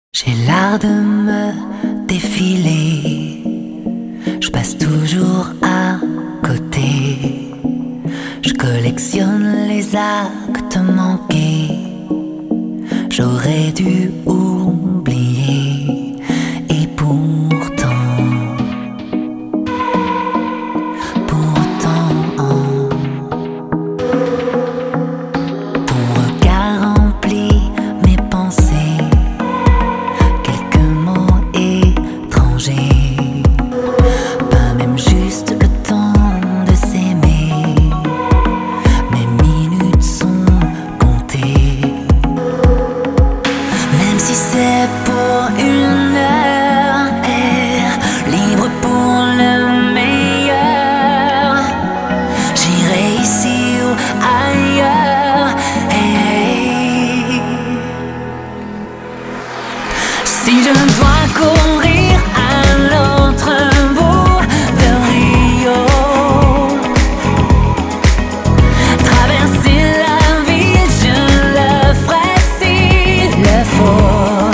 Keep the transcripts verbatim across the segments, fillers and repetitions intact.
J'ai l'art de me défiler, je passe toujours à côté. Je collectionne les actes manqués, j'aurais dû oublier. Et pourtant, pourtant, ton regard remplit mes pensées, quelques mots étrangers, pas même juste le temps de s'aimer. Mes minutes sont comptées, même si c'est pour une heure, et libre pour le meilleur. J'irai ici ou ailleurs, hey. Si je dois courir à l'autre bout de Rio, traverser la ville, je le ferai s'il le faut.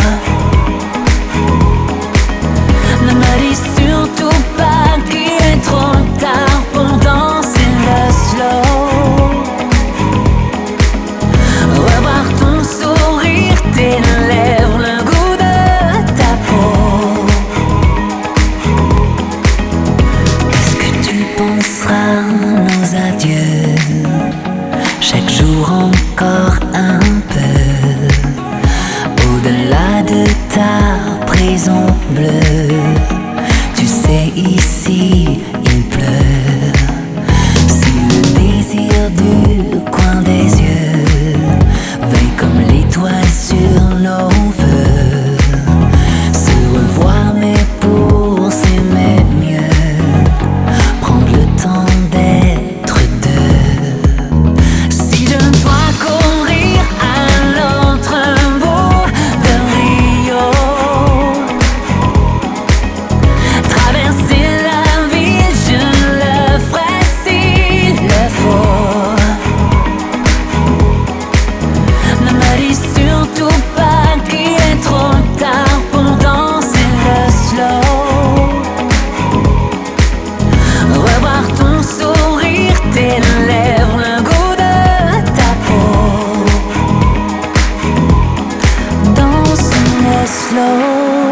Ne me dis surtout pas qu'il est trop tard pour danser le slow. Revoir ton sourire, tes lèvres, le goût de ta peau. Est-ce que tu penseras nos adieux? Chaque jour encore un peu, au-delà de ta prison bleue. Tu sais, ici il pleut. Si le désir du coin des yeux veille comme l'étoile sur nos vœux, se revoir mais pour s'aimer mieux, prendre le temps d'être deux. Si je dois courir à l'autre bout de Rio, traverser la ville, je le ferai s'il le faut. Ne me dis surtout pas qu'il est trop tard pour danser le slow. Revoir ton sourire, tes lèvres, le goût de ta peau. Dansons le slow.